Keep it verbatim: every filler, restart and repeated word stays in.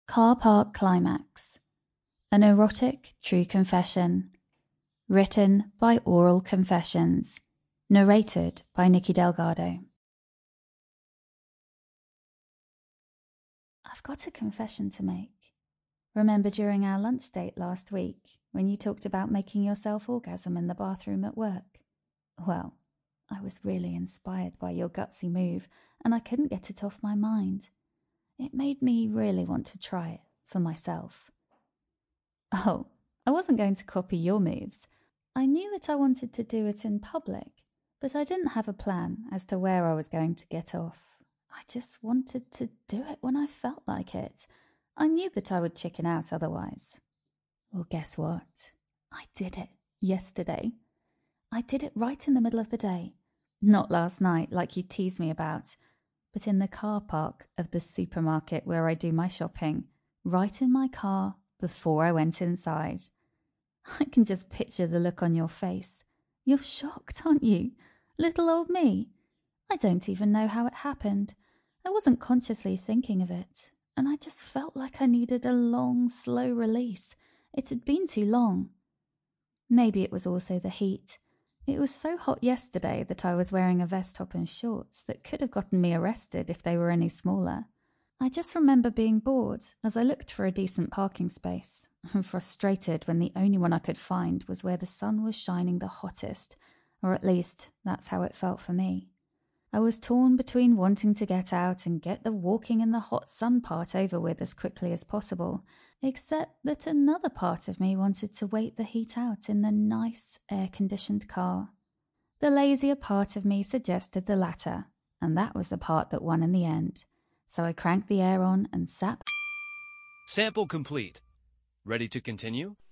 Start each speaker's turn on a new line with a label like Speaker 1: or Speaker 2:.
Speaker 1: Car Park Climax. An erotic true confession. Written by Oral Confessions. Narrated by Nikki Delgado. I've got a confession to make. Remember during our lunch date last week when you talked about making yourself orgasm in the bathroom at work? Well, I was really inspired by your gutsy move and I couldn't get it off my mind. It made me really want to try it for myself. Oh, I wasn't going to copy your moves. I knew that I wanted to do it in public, but I didn't have a plan as to where I was going to get off. I just wanted to do it when I felt like it. I knew that I would chicken out otherwise. Well, guess what? I did it yesterday. I did it right in the middle of the day. Not last night, like you teased me about, but in the car park of the supermarket where I do my shopping, right in my car before I went inside. I can just picture the look on your face. You're shocked, aren't you? Little old me. I don't even know how it happened. I wasn't consciously thinking of it, and I just felt like I needed a long, slow release. It had been too long. Maybe it was also the heat. It was so hot yesterday that I was wearing a vest top and shorts that could have gotten me arrested if they were any smaller. I just remember being bored as I looked for a decent parking space, and frustrated when the only one I could find was where the sun was shining the hottest, or at least that's how it felt for me. I was torn between wanting to get out and get the walking in the hot sun part over with as quickly as possible, except that another part of me wanted to wait the heat out in the nice, air-conditioned car. The lazier part of me suggested the latter, and that was the part that won in the end. So I cranked the air on and sat.
Speaker 2: Sample complete. Ready to continue?